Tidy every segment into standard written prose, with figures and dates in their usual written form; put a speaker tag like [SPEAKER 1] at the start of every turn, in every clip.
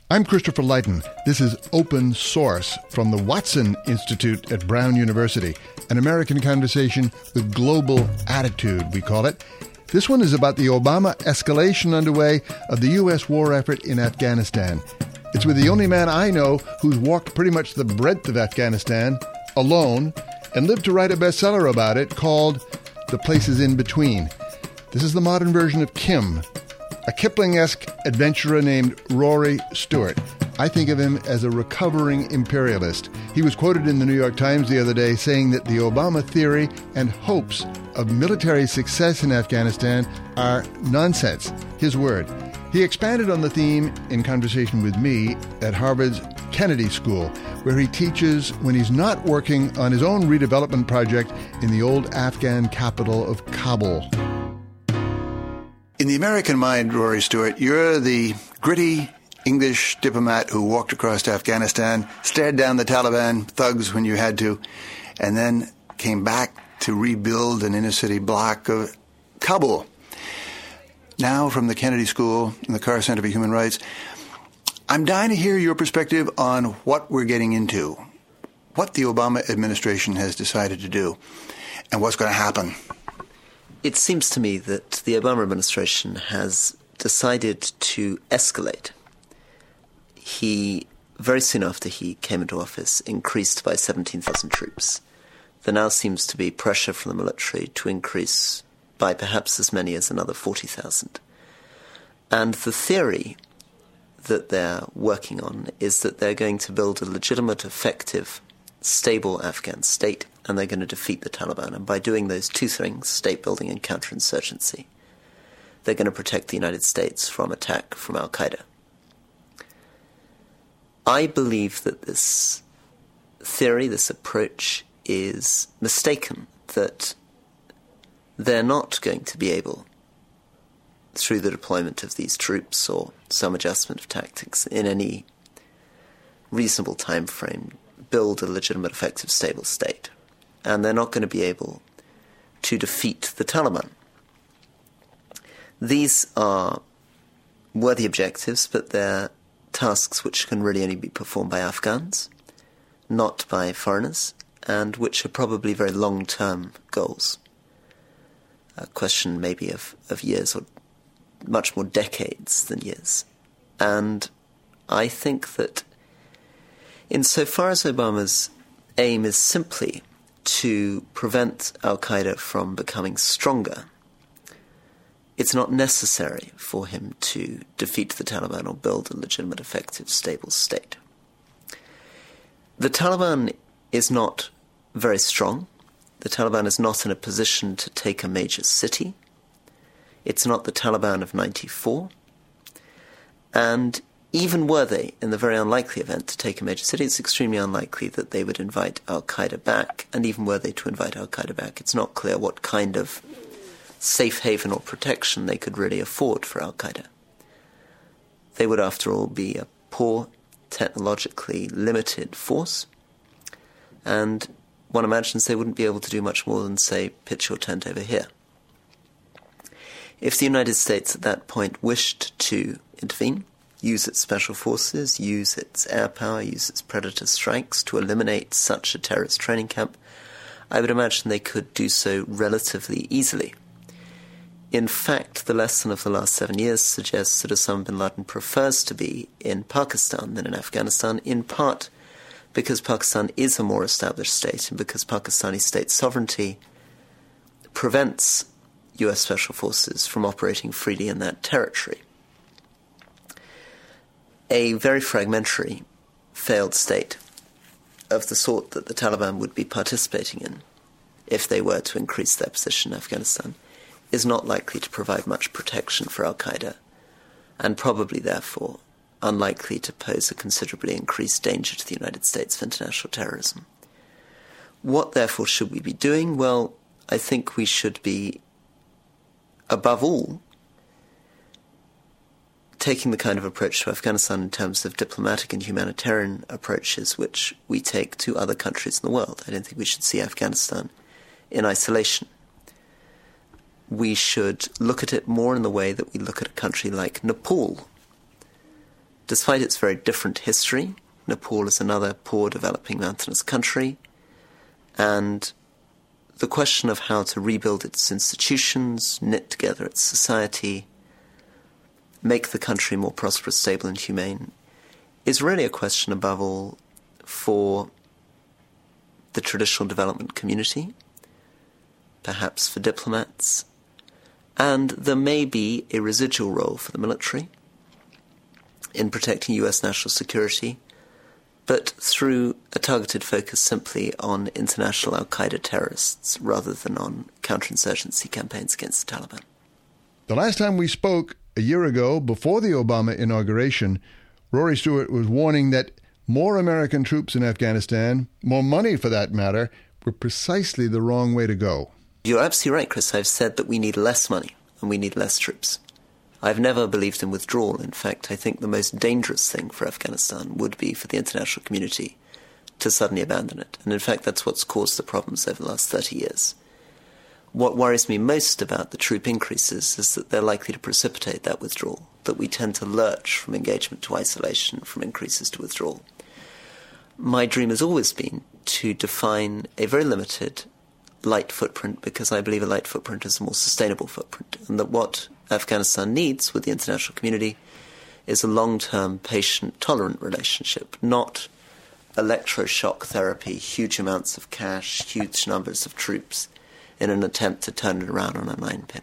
[SPEAKER 1] I'm Christopher Leighton. This is Open Source from the Watson Institute at Brown University, an American conversation with global attitude, we call it. This one is about the Obama escalation underway of the U.S. war effort in Afghanistan. It's with the only man I know who's walked pretty much the breadth of Afghanistan, alone, and lived to write a bestseller about it called The Places in Between. This is the modern version of Kim, a Kipling-esque adventurer named Rory Stewart. I think of him as a recovering imperialist. He was quoted in the New York Times the other day saying that the Obama theory and hopes of military success in Afghanistan are nonsense. His word. He expanded on the theme in conversation with me at Harvard's Kennedy School, where he teaches when he's not working on his own redevelopment project in the old Afghan capital of Kabul. In the American mind, Rory Stewart, you're the gritty English diplomat who walked across Afghanistan, stared down the Taliban thugs when you had to, and then came back to rebuild an inner-city block of Kabul. Now, from the Kennedy School and the Carr Center for Human Rights, I'm dying to hear your perspective on what we're getting into, what the Obama administration has decided to do, and what's going to happen.
[SPEAKER 2] It seems to me that the Obama administration has decided to escalate. He, very soon after he came into office, increased by 17,000 troops. There now seems to be pressure from the military to increase by perhaps as many as another 40,000. And the theory that they're working on is that they're going to build a legitimate, effective, stable Afghan state, and they're going to defeat the Taliban. And by doing those two things, state building and counterinsurgency, they're going to protect the United States from attack from al-Qaeda. I believe that this theory, this approach, is mistaken, that they're not going to be able, through the deployment of these troops or some adjustment of tactics in any reasonable time frame, build a legitimate, effective, stable state. And they're not going to be able to defeat the Taliban. These are worthy objectives, but they're tasks which can really only be performed by Afghans, not by foreigners, and which are probably very long-term goals. A question maybe of years or much more decades than years. And I think that insofar as Obama's aim is simply to prevent al-Qaeda from becoming stronger, it's not necessary for him to defeat the Taliban or build a legitimate, effective, stable state. The Taliban is not very strong. The Taliban is not in a position to take a major city. It's not the Taliban of 94. And even were they, in the very unlikely event, to take a major city, it's extremely unlikely that they would invite al-Qaeda back. And even were they to invite al-Qaeda back, it's not clear what kind of safe haven or protection they could really afford for al-Qaeda. They would, after all, be a poor, technologically limited force. And one imagines they wouldn't be able to do much more than, say, pitch your tent over here. If the United States at that point wished to intervene, use its special forces, use its air power, use its Predator strikes to eliminate such a terrorist training camp, I would imagine they could do so relatively easily. In fact, the lesson of the last 7 years suggests that Osama bin Laden prefers to be in Pakistan than in Afghanistan, in part because Pakistan is a more established state and because Pakistani state sovereignty prevents US special forces from operating freely in that territory. A very fragmentary, failed state of the sort that the Taliban would be participating in if they were to increase their position in Afghanistan is not likely to provide much protection for al-Qaeda, and probably, therefore, unlikely to pose a considerably increased danger to the United States of international terrorism. What, therefore, should we be doing? Well, I think we should be, above all, taking the kind of approach to Afghanistan in terms of diplomatic and humanitarian approaches which we take to other countries in the world. I don't think we should see Afghanistan in isolation. We should look at it more in the way that we look at a country like Nepal, despite its very different history, Nepal is another poor developing mountainous country, and the question of how to rebuild its institutions, knit together its society, make the country more prosperous, stable and humane, is really a question above all for the traditional development community, perhaps for diplomats, and there may be a residual role for the military in protecting US national security, but through a targeted focus simply on international al-Qaeda terrorists rather than on counterinsurgency campaigns against the Taliban.
[SPEAKER 1] The last time we spoke, a year ago, before the Obama inauguration, Rory Stewart was warning that more American troops in Afghanistan, more money for that matter, were precisely the wrong way to go.
[SPEAKER 2] You're absolutely right, Chris. I've said that we need less money and we need less troops. I've never believed in withdrawal. In fact, I think the most dangerous thing for Afghanistan would be for the international community to suddenly abandon it. And in fact, that's what's caused the problems over the last 30 years. What worries me most about the troop increases is that they're likely to precipitate that withdrawal, that we tend to lurch from engagement to isolation, from increases to withdrawal. My dream has always been to define a very limited light footprint, because I believe a light footprint is a more sustainable footprint, and that what Afghanistan needs with the international community is a long-term, patient, tolerant relationship, not electroshock therapy, huge amounts of cash, huge numbers of troops, in an attempt to turn it around on a 9-pin.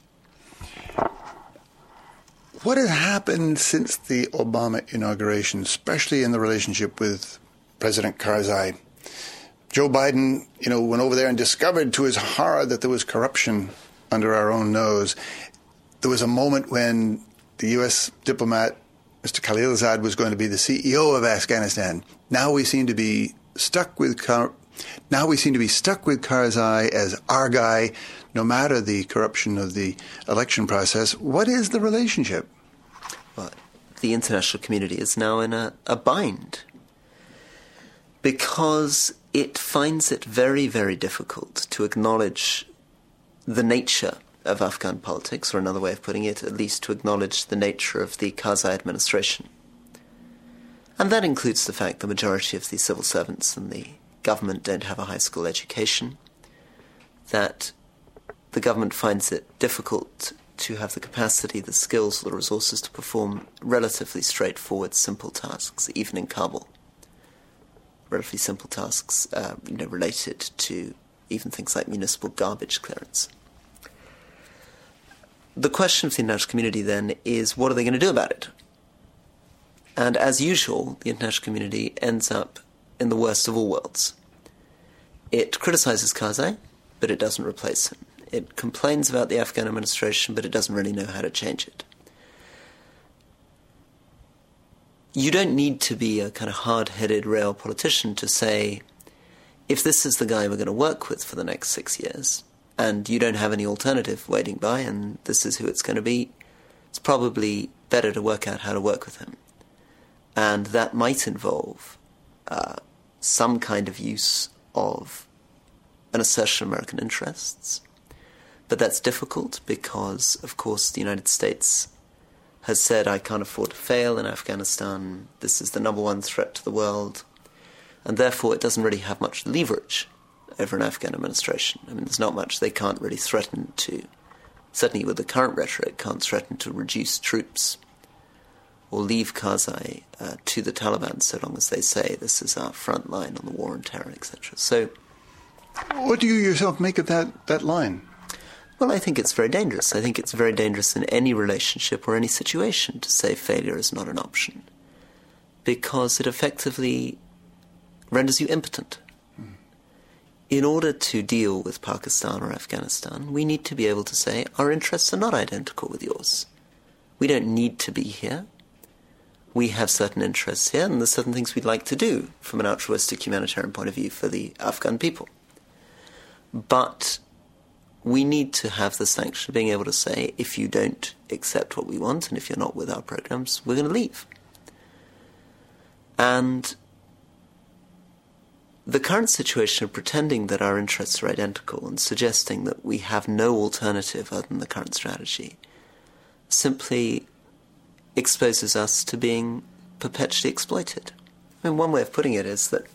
[SPEAKER 3] What has happened since the Obama inauguration, especially in the relationship with President Karzai? Joe Biden, went over there and discovered to his horror that there was corruption under our own nose. There was a moment when the U.S. diplomat, Mr. Khalilzad, was going to be the CEO of Afghanistan. Now we seem to be stuck with Karzai as our guy, no matter the corruption of the election process. What is the relationship?
[SPEAKER 2] Well, the international community is now in a bind, because it finds it very, very difficult to acknowledge the nature of Afghan politics, or another way of putting it, at least to acknowledge the nature of the Karzai administration. And that includes the fact the majority of the civil servants in the government don't have a high school education, that the government finds it difficult to have the capacity, the skills, or the resources to perform relatively straightforward, simple tasks, even in Kabul. Relatively simple tasks, related to even things like municipal garbage clearance. The question of the international community then is, what are they going to do about it? And as usual, the international community ends up in the worst of all worlds. It criticizes Karzai, but it doesn't replace him. It complains about the Afghan administration, but it doesn't really know how to change it. You don't need to be a kind of hard-headed rail politician to say, if this is the guy we're going to work with for the next 6 years, and you don't have any alternative waiting by, and this is who it's going to be, it's probably better to work out how to work with him. And that might involve some kind of use of an assertion of American interests. But that's difficult because, of course, the United States has said, I can't afford to fail in Afghanistan. This is the number one threat to the world. And therefore, it doesn't really have much leverage over an Afghan administration. I mean, there's not much they can't really threaten to, certainly with the current rhetoric, can't threaten to reduce troops or leave Karzai to the Taliban so long as they say this is our front line on the war on terror, etc. So,
[SPEAKER 3] what do you yourself make of that line?
[SPEAKER 2] Well, I think it's very dangerous. I think it's very dangerous in any relationship or any situation to say failure is not an option, because it effectively renders you impotent. In order to deal with Pakistan or Afghanistan, we need to be able to say our interests are not identical with yours. We don't need to be here. We have certain interests here, and there's certain things we'd like to do from an altruistic humanitarian point of view for the Afghan people. But we need to have the sanction of being able to say, if you don't accept what we want, and if you're not with our programs, we're going to leave. And the current situation of pretending that our interests are identical and suggesting that we have no alternative other than the current strategy simply exposes us to being perpetually exploited. I mean, one way of putting it is that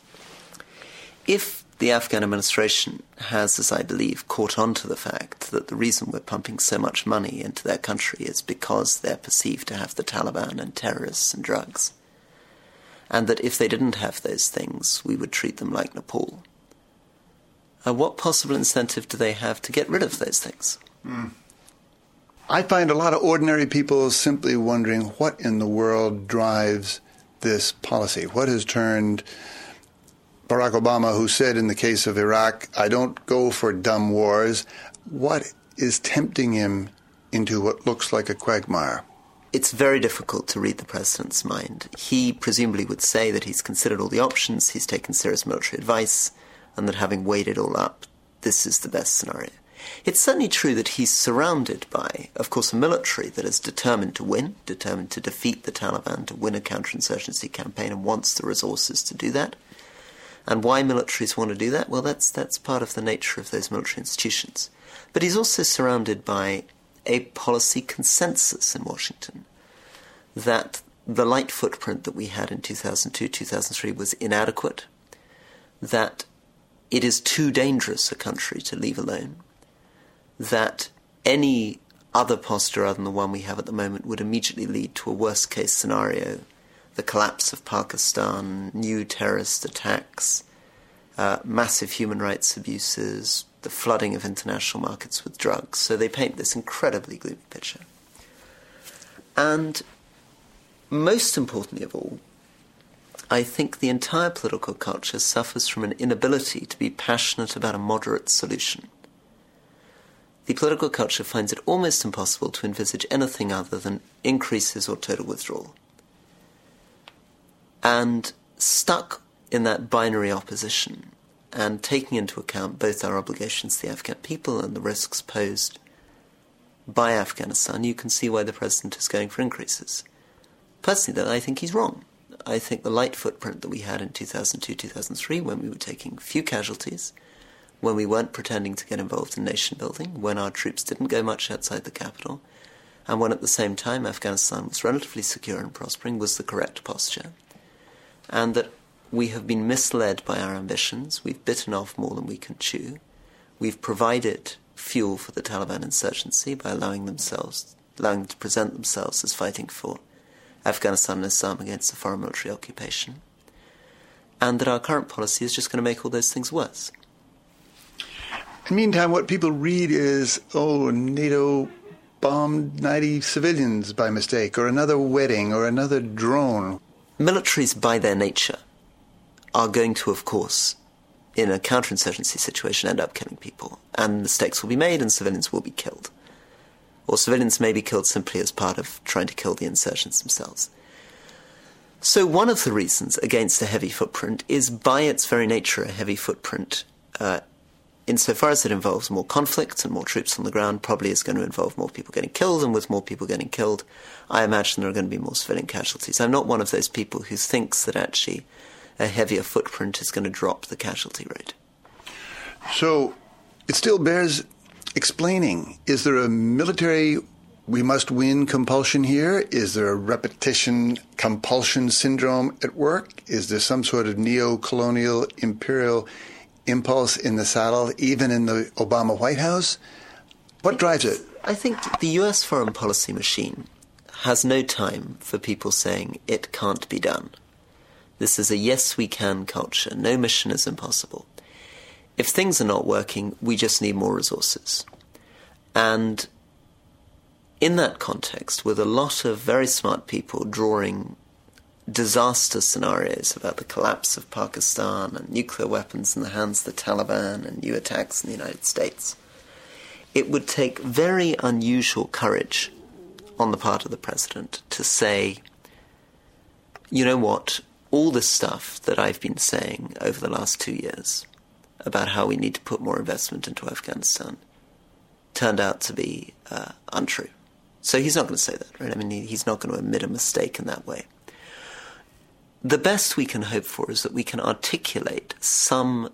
[SPEAKER 2] if the Afghan administration has, as I believe, caught on to the fact that the reason we're pumping so much money into their country is because they're perceived to have the Taliban and terrorists and drugs, and that if they didn't have those things, we would treat them like Nepal, what possible incentive do they have to get rid of those things?
[SPEAKER 3] I find a lot of ordinary people simply wondering what in the world drives this policy. What has turned Barack Obama, who said in the case of Iraq, I don't go for dumb wars, what is tempting him into what looks like a quagmire?
[SPEAKER 2] It's very difficult to read the president's mind. He presumably would say that he's considered all the options, he's taken serious military advice, and that having weighed it all up, this is the best scenario. It's certainly true that he's surrounded by, of course, a military that is determined to win, determined to defeat the Taliban, to win a counterinsurgency campaign, and wants the resources to do that. And why militaries want to do that? Well, that's part of the nature of those military institutions. But he's also surrounded by a policy consensus in Washington that the light footprint that we had in 2002, 2003 was inadequate, that it is too dangerous a country to leave alone, that any other posture other than the one we have at the moment would immediately lead to a worst-case scenario, the collapse of Pakistan, new terrorist attacks, massive human rights abuses, the flooding of international markets with drugs. So they paint this incredibly gloomy picture. And most importantly of all, I think the entire political culture suffers from an inability to be passionate about a moderate solution. The political culture finds it almost impossible to envisage anything other than increases or total withdrawal. And stuck in that binary opposition, and taking into account both our obligations to the Afghan people and the risks posed by Afghanistan, you can see why the president is going for increases. Personally, though, I think he's wrong. I think the light footprint that we had in 2002, 2003, when we were taking few casualties, when we weren't pretending to get involved in nation building, when our troops didn't go much outside the capital, and when at the same time Afghanistan was relatively secure and prospering, was the correct posture. And that we have been misled by our ambitions, we've bitten off more than we can chew, we've provided fuel for the Taliban insurgency by allowing them to present themselves as fighting for Afghanistan and Islam against a foreign military occupation, and that our current policy is just going to make all those things worse.
[SPEAKER 3] In the meantime, what people read is, NATO bombed 90 civilians by mistake, or another wedding, or another drone.
[SPEAKER 2] Militaries, by their nature, are going to, of course, in a counterinsurgency situation, end up killing people. And mistakes will be made and civilians will be killed. Or civilians may be killed simply as part of trying to kill the insurgents themselves. So one of the reasons against a heavy footprint is, by its very nature, a heavy footprint, insofar as it involves more conflict and more troops on the ground, probably is going to involve more people getting killed, and with more people getting killed, I imagine there are going to be more civilian casualties. I'm not one of those people who thinks that actually a heavier footprint is going to drop the casualty rate.
[SPEAKER 3] So it still bears explaining. Is there a military we must win compulsion here? Is there a repetition compulsion syndrome at work? Is there some sort of neo-colonial imperial impulse in the saddle, even in the Obama White House? What drives it?
[SPEAKER 2] I think the US foreign policy machine has no time for people saying it can't be done. This is a yes we can culture. No mission is impossible. If things are not working, we just need more resources. And in that context, with a lot of very smart people drawing disaster scenarios about the collapse of Pakistan and nuclear weapons in the hands of the Taliban and new attacks in the United States, it would take very unusual courage on the part of the president to say, you know what, all this stuff that I've been saying over the last 2 years about how we need to put more investment into Afghanistan turned out to be untrue. So he's not going to say that, right? I mean, he's not going to admit a mistake in that way. The best we can hope for is that we can articulate some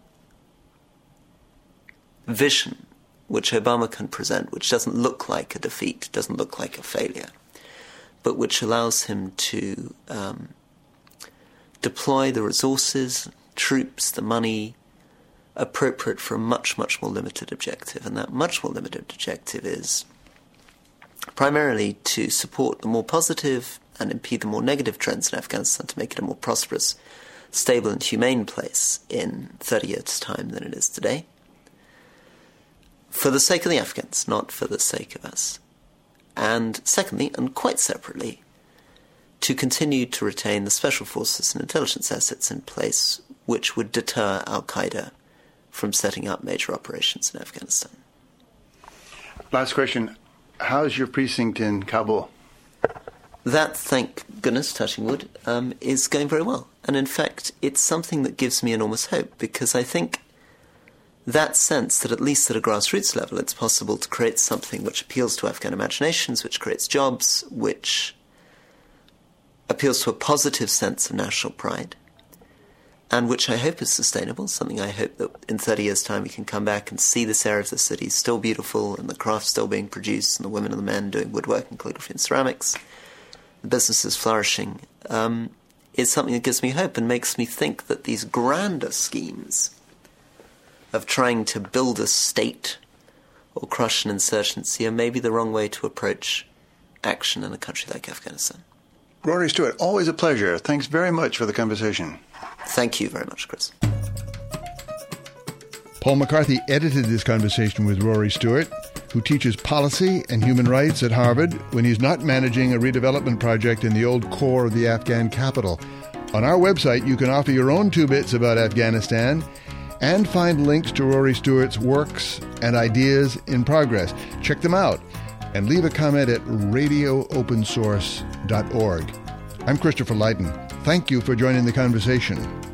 [SPEAKER 2] vision which Obama can present, which doesn't look like a defeat, doesn't look like a failure, but which allows him to deploy the resources, troops, the money appropriate for a much, much more limited objective. And that much more limited objective is primarily to support the more positive and impede the more negative trends in Afghanistan to make it a more prosperous, stable and humane place in 30 years' time than it is today. For the sake of the Afghans, not for the sake of us. And secondly, and quite separately, to continue to retain the special forces and intelligence assets in place which would deter al-Qaeda from setting up major operations in Afghanistan.
[SPEAKER 3] Last question. How's your precinct in Kabul?
[SPEAKER 2] That, thank goodness, touching wood, is going very well. And in fact, it's something that gives me enormous hope, because I think that sense that at least at a grassroots level it's possible to create something which appeals to Afghan imaginations, which creates jobs, which appeals to a positive sense of national pride, and which I hope is sustainable, something I hope that in 30 years' time we can come back and see this area of the city still beautiful and the craft still being produced and the women and the men doing woodwork and calligraphy and ceramics, the businesses flourishing, is something that gives me hope and makes me think that these grander schemes of trying to build a state or crush an insurgency are maybe the wrong way to approach action in a country like Afghanistan.
[SPEAKER 3] Rory Stewart, always a pleasure. Thanks very much for the conversation.
[SPEAKER 2] Thank you very much, Chris.
[SPEAKER 1] Paul McCarthy edited this conversation with Rory Stewart, who teaches policy and human rights at Harvard when he's not managing a redevelopment project in the old core of the Afghan capital. On our website, you can offer your own 2 bits about Afghanistan and find links to Rory Stewart's works and ideas in progress. Check them out and leave a comment at radioopensource.org. I'm Christopher Lydon. Thank you for joining the conversation.